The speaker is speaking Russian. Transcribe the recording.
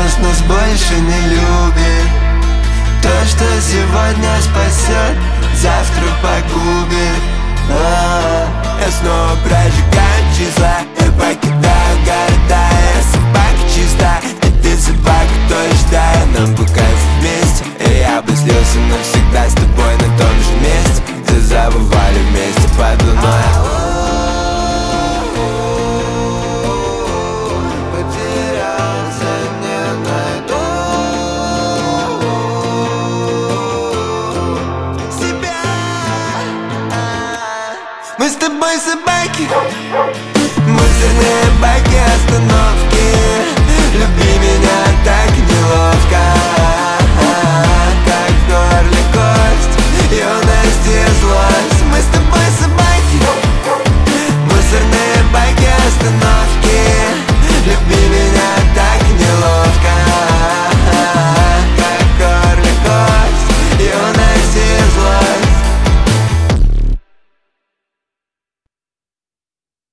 нас больше не любит. То, что сегодня спасет, завтра погубит. Я снова прожигаю числа, я покидаю города, я собака чиста, и ты забываешь.